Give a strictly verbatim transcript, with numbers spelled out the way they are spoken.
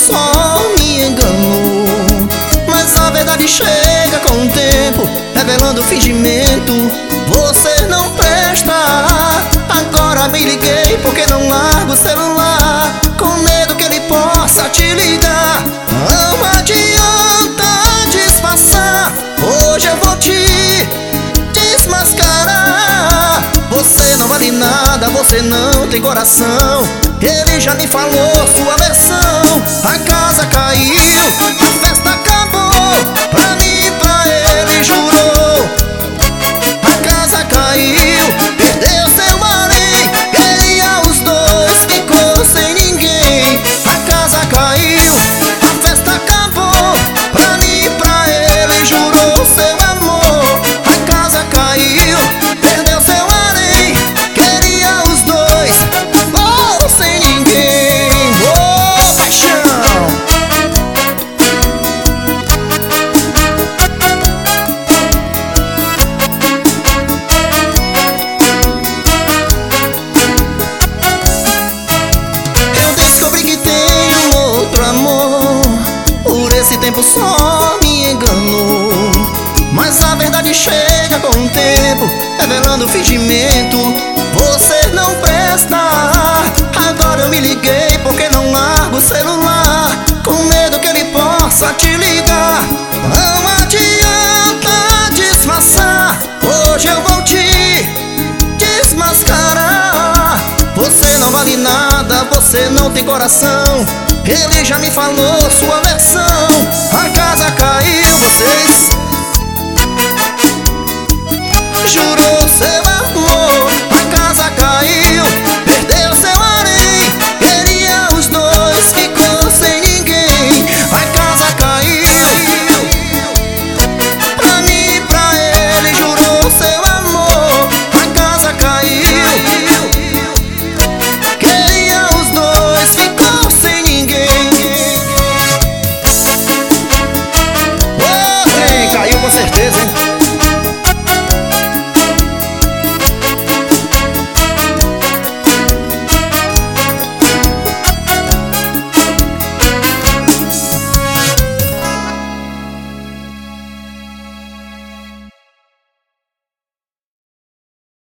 só me enganou. Mas a verdade chega com o tempo, revelando o fingimento. Você não presta. Agora me liguei porque não largo o celular, com medo que ele possa te ligar. Não adianta disfarçar, hoje eu vou te desmascarar. Você não vale nada, você não tem coração. Ele já me falou sua versão. A casa caiu, a festa acabou, pra mim e pra ele jurou. A casa caiu, perdeu seu harém, queria os dois, ficou sem ninguém. A casa caiu, a festa acabou, pra mim e pra ele jurou seu amor. A casa caiu, perdeu seu harém, queria os dois, ficou sem ninguém. Oh, paixão! Esse tempo só me enganou. Mas a verdade chega com o tempo, revelando o fingimento. Você não presta. Agora eu me liguei porque não largo o celular, com medo que ele possa te ligar. Não adianta disfarçar, hoje eu vou te desmascarar. Você não vale nada, você não tem coração. Ele já me falou sua versão. A casa caiu, vocês jurou seu